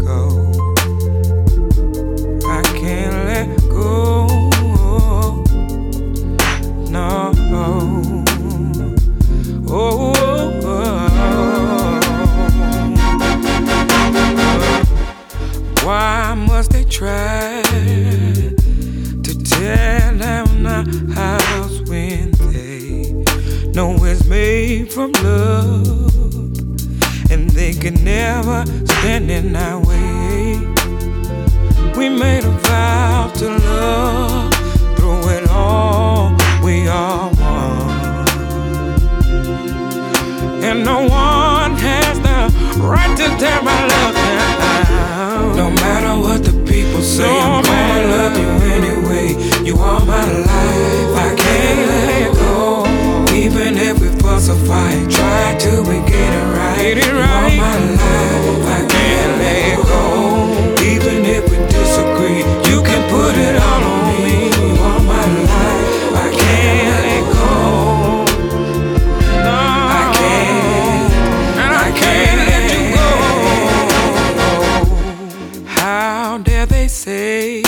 go. I can't let go. No. Oh. Why must they try to tear down our house when they know it's made from love, and they can never stand in our way? We made a vow to love, through it all, we are one, and no one has the right to tear my love down. No matter what the people say, I'm gonna love you anyway. You are my life, I can't let go. Even if we fuss or fight, try till we get it right. You are my life, I can't let go. Even if we disagree, you can put it all on me. You are my life, I can't let go. No, I can't, and I can't let you go. How dare they say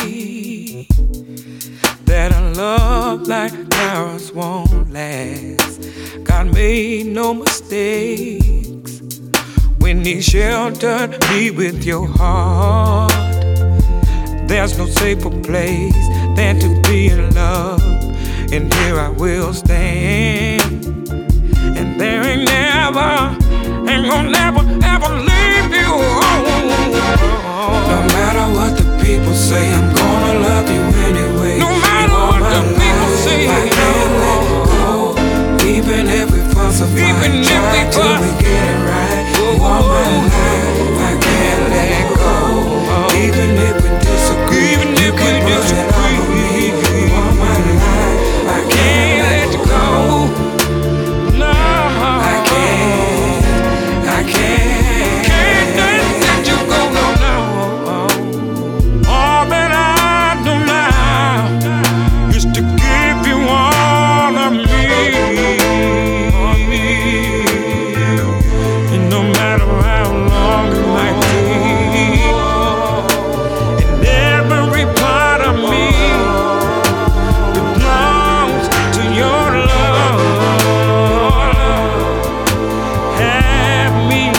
that a love like ours won't last? God made no mistakes when He sheltered me with your heart. There's no safer place than to be in love, and here I will stand. And there ain't gonna never, ever leave you alone. No matter what the people say, I'm gonna love you anyway. No matter what the people say, I can't let go. Even if we fuss or fight, try till we get it right. You are my life, I can't let go. Even if we disagree, you can put it all on me. You are my life, I can't let you go. No, I can't let you go. No. All that I do now is to give you all of me. And no matter how long it might take, and every part of me belongs to your love. Have me,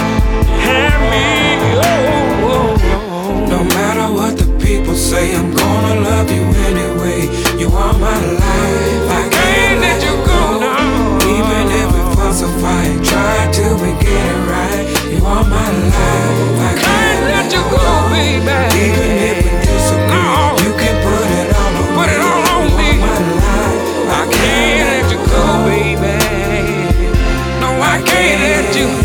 oh. No matter what the people say, I'm gonna love you anyway. You are my life, I can't let you go now. Even if we fuss or fight, try till we get it right. You are my life, I can't let you go, baby. Even if we disagree, you can put it all on me. Put it all on me. You are my life, I can't let you go, baby. No, I can't let you go.